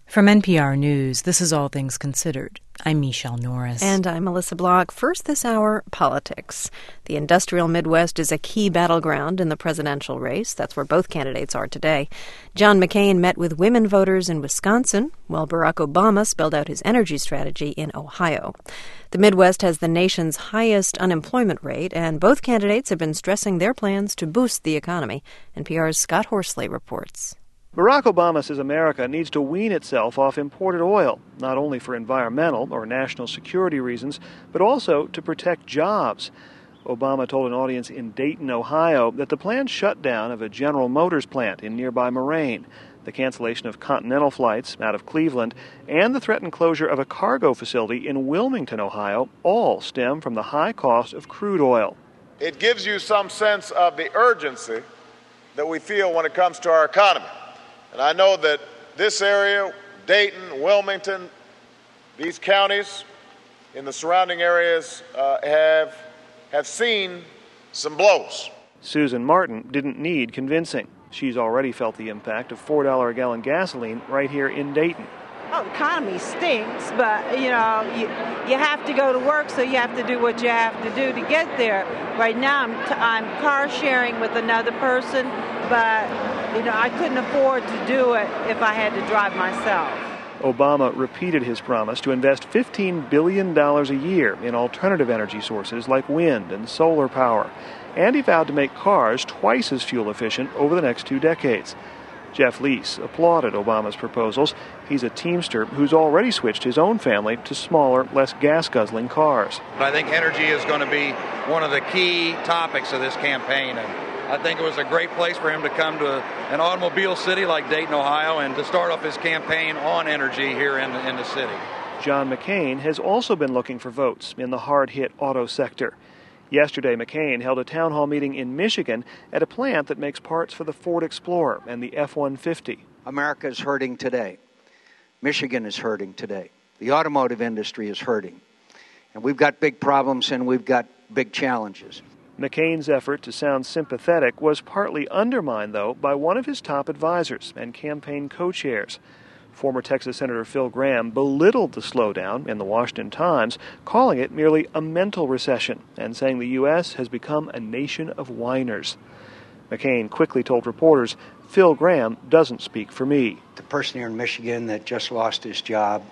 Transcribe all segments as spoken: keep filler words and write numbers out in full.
From N P R News, this is All Things Considered. I'm Michelle Norris. And I'm Melissa Block. First this hour, politics. The industrial Midwest is a key battleground in the presidential race. That's where both candidates are today. John McCain met with women voters in Wisconsin, while Barack Obama spelled out his energy strategy in Ohio. The Midwest has the nation's highest unemployment rate, and both candidates have been stressing their plans to boost the economy. N P R's Scott Horsley reports. Barack Obama says America needs to wean itself off imported oil, not only for environmental or national security reasons, but also to protect jobs. Obama told an audience in Dayton, Ohio, that the planned shutdown of a General Motors plant in nearby Moraine, the cancellation of Continental flights out of Cleveland, and the threatened closure of a cargo facility in Wilmington, Ohio, all stem from the high cost of crude oil. It gives you some sense of the urgency that we feel when it comes to our economy. And I know that this area, Dayton, Wilmington, these counties in the surrounding areas uh, have have seen some blows. Susan Martin didn't need convincing. She's already felt the impact of four dollars a gallon gasoline right here in Dayton. Oh, the economy stinks, but, you know, you, you have to go to work, so you have to do what you have to do to get there. Right now, I'm, t- I'm car sharing with another person, but, you know, I couldn't afford to do it if I had to drive myself. Obama repeated his promise to invest fifteen billion dollars a year in alternative energy sources like wind and solar power, and he vowed to make cars twice as fuel efficient over the next two decades. Jeff Leese applauded Obama's proposals. He's a Teamster who's already switched his own family to smaller, less gas-guzzling cars. I think energy is going to be one of the key topics of this campaign, and I think it was a great place for him to come to a, an automobile city like Dayton, Ohio, and to start off his campaign on energy here in the, in the city. John McCain has also been looking for votes in the hard-hit auto sector. Yesterday, McCain held a town hall meeting in Michigan at a plant that makes parts for the Ford Explorer and the F one fifty. America is hurting today. Michigan is hurting today. The automotive industry is hurting. And we've got big problems and we've got big challenges. McCain's effort to sound sympathetic was partly undermined, though, by one of his top advisors and campaign co-chairs. Former Texas Senator Phil Gramm belittled the slowdown in the Washington Times, calling it merely a mental recession and saying the U S has become a nation of whiners. McCain quickly told reporters, Phil Gramm doesn't speak for me. The person here in Michigan that just lost his job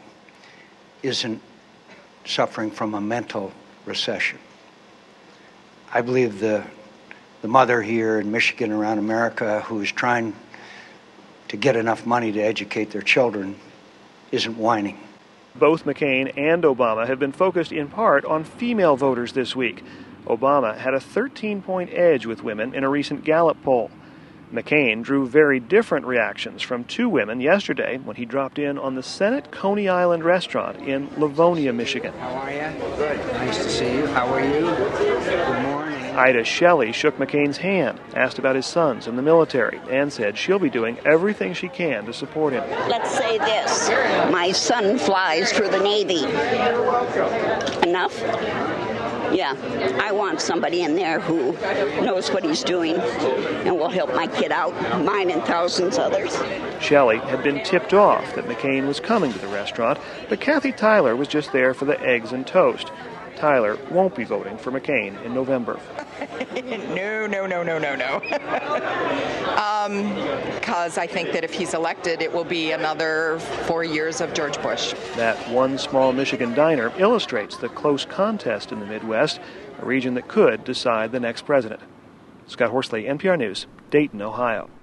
isn't suffering from a mental recession. I believe the the mother here in Michigan, around America, who is trying to get enough money to educate their children, isn't whining. Both McCain and Obama have been focused in part on female voters this week. Obama had a thirteen-point edge with women in a recent Gallup poll. McCain drew very different reactions from two women yesterday when he dropped in on the Senate Coney Island restaurant in Livonia, Michigan. How are you? Good. Nice to see you. How are you? Good morning. Ida Shelley shook McCain's hand, asked about his sons in the military, and said she'll be doing everything she can to support him. Let's say this. My son flies for the Navy. Enough? Yeah, I want somebody in there who knows what he's doing and will help my kid out, mine and thousands others. Shelley had been tipped off that McCain was coming to the restaurant, but Kathy Tyler was just there for the eggs and toast. Tyler won't be voting for McCain in November. no, no, no, no, no, no. um, because I think that if he's elected, it will be another four years of George Bush. That one small Michigan diner illustrates the close contest in the Midwest, a region that could decide the next president. Scott Horsley, N P R News, Dayton, Ohio.